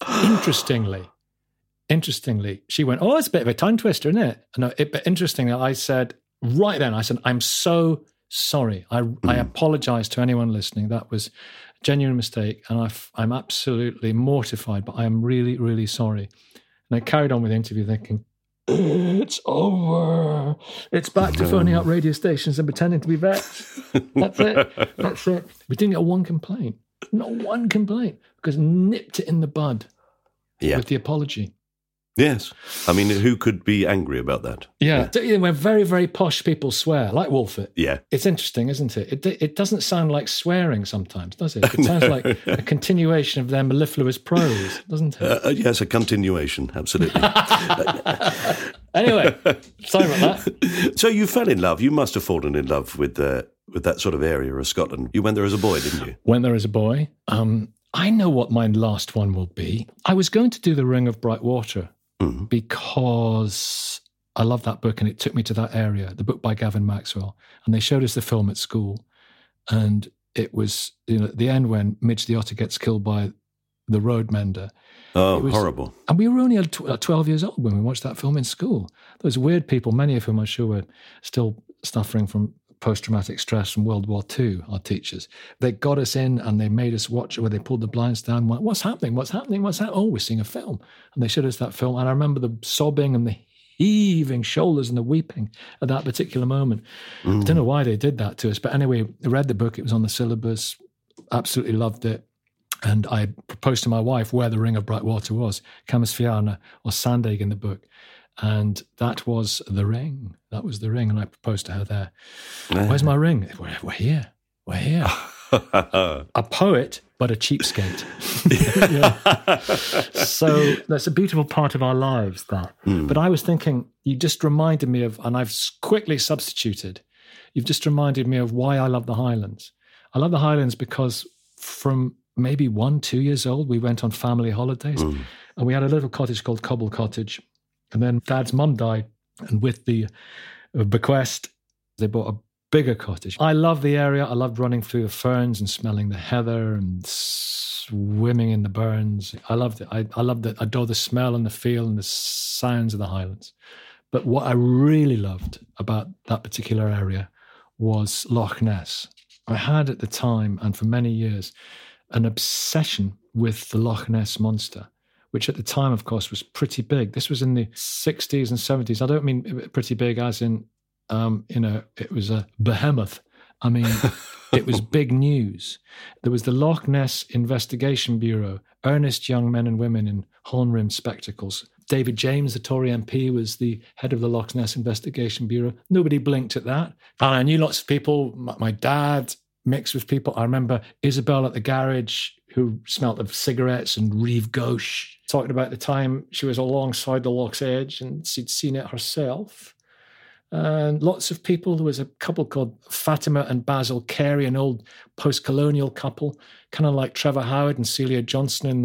interestingly, she went, oh, it's a bit of a tongue twister, isn't it? But interestingly, I said, I'm so sorry. I apologize to anyone listening. That was a genuine mistake, and I'm absolutely mortified, but I am really, really sorry. And I carried on with the interview thinking, it's over. It's back to phoning up radio stations and pretending to be vets. That's it. We didn't get one complaint. Not one complaint. Because nipped it in the bud with the apology.
Yes. I mean, who could be angry about that?
Yeah. When very, very posh people swear, like Wolfert.
Yeah.
It's interesting, isn't it? It doesn't sound like swearing sometimes, does it? It sounds like a continuation of their mellifluous prose, doesn't it?
Yes, a continuation, absolutely.
Anyway, sorry about that.
So you fell in love. You must have fallen in love with that sort of area of Scotland. You went there as a boy, didn't you?
Went there as a boy. I know what my last one will be. I was going to do The Ring of Bright Water. Mm-hmm. Because I love that book and it took me to that area, the book by Gavin Maxwell. And they showed us the film at school. And it was, at the end when Midge the Otter gets killed by the road mender.
Oh, horrible.
And we were only 12 years old when we watched that film in school. Those weird people, many of whom I'm sure were still suffering from post-traumatic stress from World War II, our teachers. They got us in and they made us watch it where they pulled the blinds down. What's happening? Oh, we're seeing a film. And they showed us that film. And I remember the sobbing and the heaving shoulders and the weeping at that particular moment. I don't know why they did that to us. But anyway, I read the book. It was on the syllabus. Absolutely loved it. And I proposed to my wife where the Ring of Bright Water was, Camas Fianna or Sandaig in the book. And that was the ring. That was the ring. And I proposed to her there. Where's my ring? We're here. A poet, but a cheapskate. So that's a beautiful part of our lives, that. But I was thinking, you just reminded me of, and I've quickly substituted, you've just reminded me of why I love the Highlands. I love the Highlands because from maybe 1-2 years old, we went on family holidays. And we had a little cottage called Cobble Cottage. And then Dad's mum died, and with the bequest, they bought a bigger cottage. I love the area. I loved running through the ferns and smelling the heather and swimming in the burns. I loved it. I loved it. I adore the smell and the feel and the sounds of the Highlands. But what I really loved about that particular area was Loch Ness. I had at the time, and for many years, an obsession with the Loch Ness Monster, which at the time, of course, was pretty big. This was in the 60s and 70s. I don't mean pretty big as in, it was a behemoth. I mean, it was big news. There was the Loch Ness Investigation Bureau, earnest young men and women in horn-rimmed spectacles. David James, the Tory MP, was the head of the Loch Ness Investigation Bureau. Nobody blinked at that. And I knew lots of people. My dad mixed with people. I remember Isabel at the garage, who smelt of cigarettes and Rive Gauche, talking about the time she was alongside the loch's edge and she'd seen it herself. And lots of people. There was a couple called Fatima and Basil Carey, an old post-colonial couple, kind of like Trevor Howard and Celia Johnson in that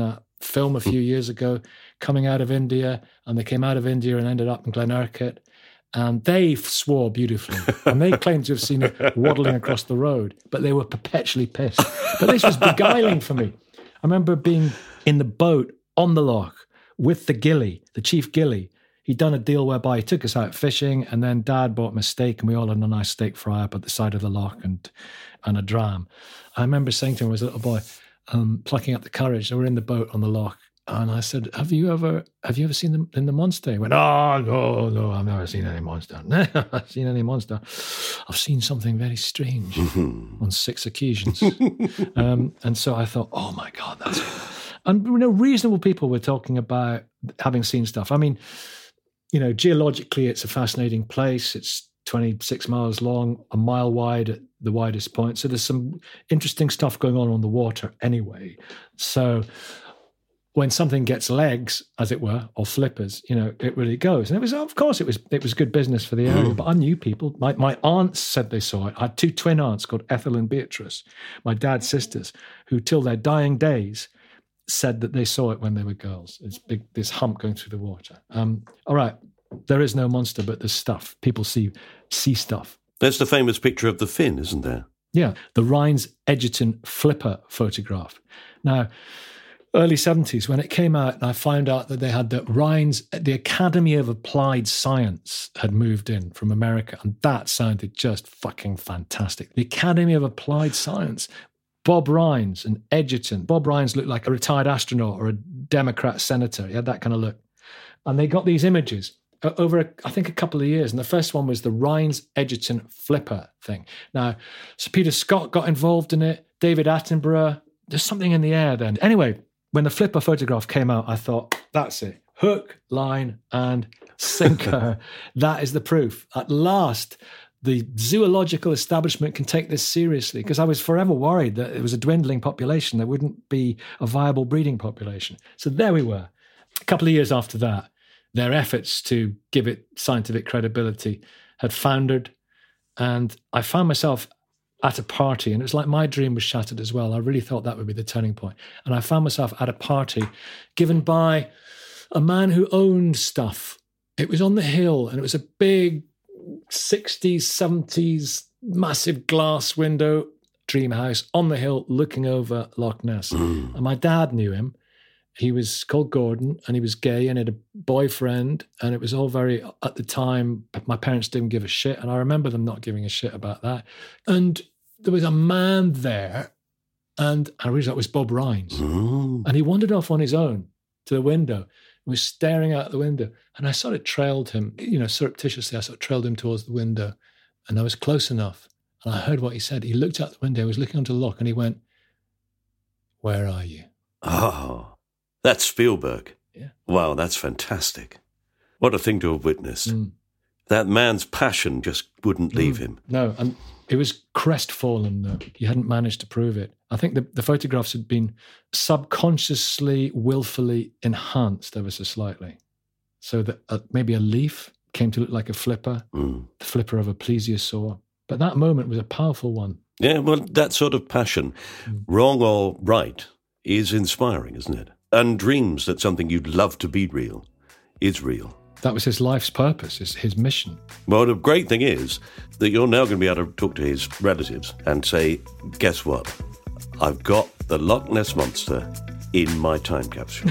film a few years ago, coming out of India, and they came out of India and ended up in Glenurquhart, and they swore beautifully, and they claimed to have seen it waddling across the road, but they were perpetually pissed. But this was beguiling for me. I remember being in the boat on the loch with the gilly, the chief gilly. He'd done a deal whereby he took us out fishing, and then Dad bought me a steak, and we all had a nice steak fry up at the side of the loch and a dram. I remember saying to him as a little boy, plucking up the courage, and we're in the boat on the loch, and I said, "Have you ever seen the monster?" He went, "Oh, no, I've never seen any monster. Never seen any monster. I've seen something very strange on 6 occasions." And so I thought, oh my God, that's it. And reasonable people were talking about having seen stuff. I mean, geologically, it's a fascinating place. It's 26 miles long, a mile wide at the widest point. So there's some interesting stuff going on the water anyway. So when something gets legs, as it were, or flippers, it really goes. And it was, of course, it was good business for the area. But I knew people. My aunts said they saw it. I had 2 twin aunts called Ethel and Beatrice, my dad's sisters, who till their dying days said that they saw it when they were girls. It's big, this hump going through the water. All right, there is no monster, but there's stuff. People see stuff.
That's the famous picture of the fin, isn't there?
Yeah, the Rhines Egerton Flipper photograph. Now, early 70s, when it came out, and I found out that they had the Academy of Applied Science had moved in from America, and that sounded just fucking fantastic. The Academy of Applied Science. Bob Rhines and Egerton. Bob Rhines looked like a retired astronaut or a Democrat senator. He had that kind of look. And they got these images over, I think, a couple of years. And the first one was the Rhines Egerton Flipper thing. Now, Sir Peter Scott got involved in it, David Attenborough. There's something in the air then. Anyway, when the Flipper photograph came out, I thought, that's it. Hook, line, and sinker. That is the proof. At last, the zoological establishment can take this seriously, because I was forever worried that it was a dwindling population. There wouldn't be a viable breeding population. So there we were. A couple of years after that, their efforts to give it scientific credibility had foundered, and I found myself at a party, and it was like my dream was shattered as well. I really thought that would be the turning point. And I found myself at a party given by a man who owned stuff. It was on the hill, and it was a big 60s, 70s, massive glass window dream house on the hill looking over Loch Ness. And my dad knew him. He was called Gordon, and he was gay and had a boyfriend, and it was all very, at the time, my parents didn't give a shit, and I remember them not giving a shit about that. And there was a man there, and I realized that was Bob Rhines. And he wandered off on his own to the window, was staring out the window, and I sort of trailed him, surreptitiously. I sort of trailed him towards the window, and I was close enough, and I heard what he said. He looked out the window, he was looking onto the loch, and he went, "Where are you?"
Oh, that's Spielberg.
Yeah.
Wow, that's fantastic. What a thing to have witnessed. That man's passion just wouldn't leave him.
No, and it was crestfallen, though. He hadn't managed to prove it. I think the photographs had been subconsciously, willfully enhanced ever so slightly. So that maybe a leaf came to look like a flipper, the flipper of a plesiosaur. But that moment was a powerful one.
Yeah, well, that sort of passion, wrong or right, is inspiring, isn't it? And dreams that something you'd love to be real is real.
That was his life's purpose, his mission.
Well, the great thing is that you're now going to be able to talk to his relatives and say, guess what? I've got the Loch Ness Monster in my time capsule.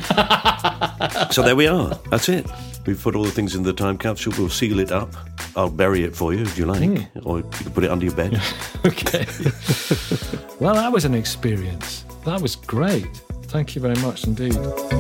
So there we are. That's it. We've put all the things in the time capsule. We'll seal it up. I'll bury it for you if you like. Or you can put it under your bed.
Okay. Well, that was an experience. That was great. Thank you very much indeed.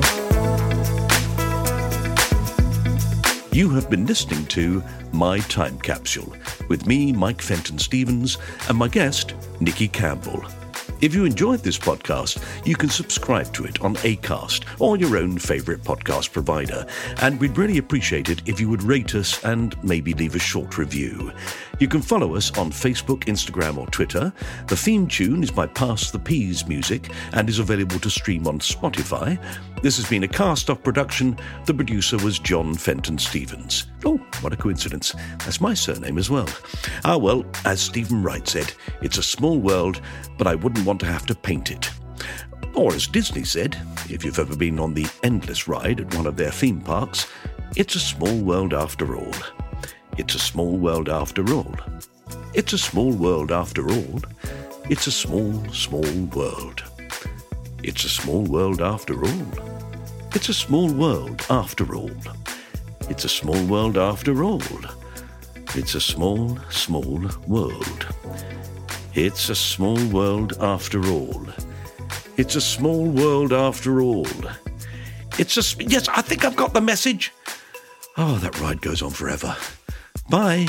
You have been listening to My Time Capsule with me, Mike Fenton-Stevens, and my guest, Nicky Campbell. If you enjoyed this podcast, you can subscribe to it on Acast or your own favourite podcast provider, and we'd really appreciate it if you would rate us and maybe leave a short review. You can follow us on Facebook, Instagram or Twitter. The theme tune is by Pass the Peas Music and is available to stream on Spotify. This has been a cast-off production. The producer was John Fenton-Stevens. Oh, what a coincidence. That's my surname as well. Ah, well, as Stephen Wright said, it's a small world, but I wouldn't want to have to paint it. Or as Disney said, if you've ever been on the Endless ride at one of their theme parks, it's a small world after all. It's a small world after all. It's a small world after all. It's a small, small world. It's a small world after all. It's a small world after all. It's a small world after all. It's a small, small world. It's a small world after all. It's a small world after all. Yes, I think I've got the message. Oh, that ride goes on forever. Bye.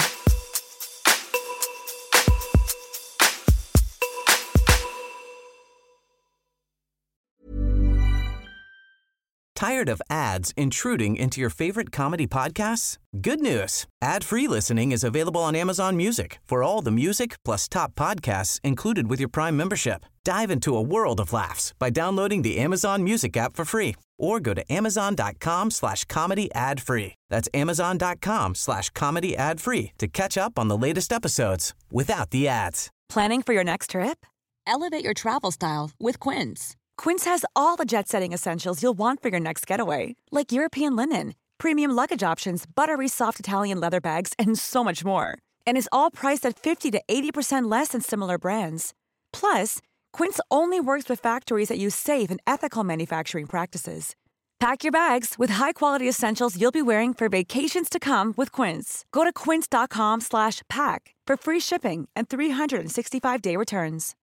Tired of ads intruding into your favorite comedy podcasts? Good news. Ad-free listening is available on Amazon Music for all the music plus top podcasts included with your Prime membership. Dive into a world of laughs by downloading the Amazon Music app for free or go to amazon.com/comedy ad-free. That's amazon.com/comedy ad-free to catch up on the latest episodes without the ads.
Planning for your next trip? Elevate your travel style with Quince. Quince has all the jet-setting essentials you'll want for your next getaway, like European linen, premium luggage options, buttery soft Italian leather bags, and so much more. And is all priced at 50 to 80% less than similar brands. Plus, Quince only works with factories that use safe and ethical manufacturing practices. Pack your bags with high-quality essentials you'll be wearing for vacations to come with Quince. Go to quince.com/pack for free shipping and 365-day returns.